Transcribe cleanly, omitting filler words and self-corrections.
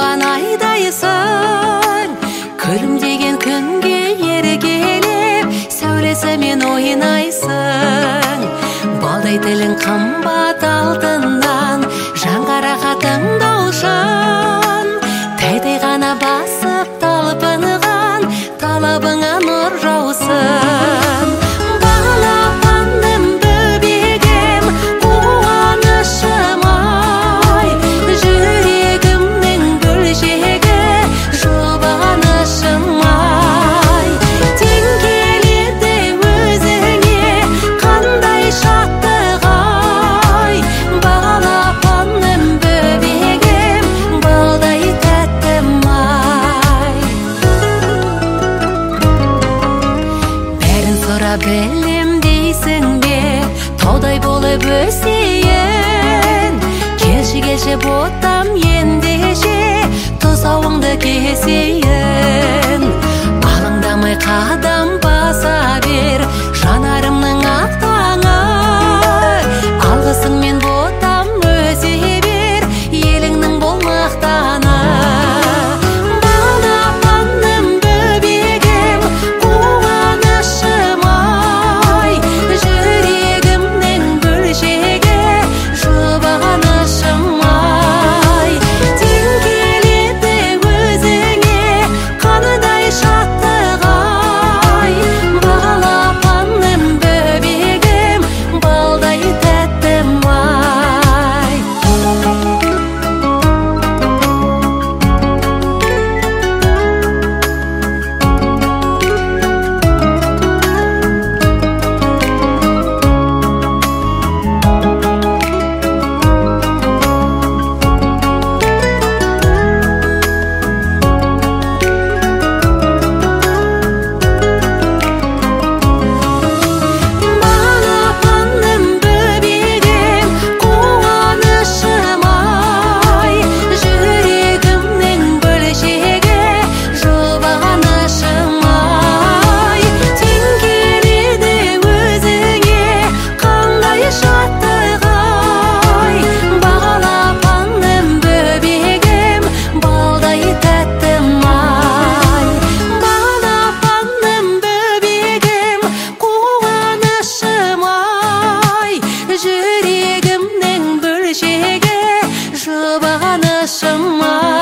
туған айдайсың, күлімдеген күнге еркелеп сәулесімен ойнайсың. Балдай тілің қымбат алтыннан, жаңғыраған даушан, тәйдей ғана басып талпынған талабыңа нұр жаусын. Балапаным бөбегім, қуанышым ай, жүрегімнің бөлшегі, жұбанышым ай. Тең келеді өзіңе қандай шаттық ай, балапаным бөбегім, балдай тәттім ай. Бәрін сұрап білем дейсің бе, таудай болып өсейін. Келші ботам ендеше, тұсауыңды кесейін. Алаңдамай қадам баса бер, жанарымның ақ таңы. Алғысыңмен ботам өсе бер, еліңнің болмақтаны. Балапаным бөбегім, қуанышым ай, жүрегімнің бөлшегі, жұбанышым ай. Тең келеді өзіңе қандай шаттық ай, балапаным бөбегім, балдай тәттім ай. Балапаным бөбегім, қуанышым ай, жүрегімнің бөлшегі, жұбанышым ай. Тең келеді өзіңе қандай шаттық ай, балапаным бөбегім, балдай тәттім ай. Балапаным бөбегім, қуанышым ай, жүрегімнің бөлшегі, жұбанышым ай.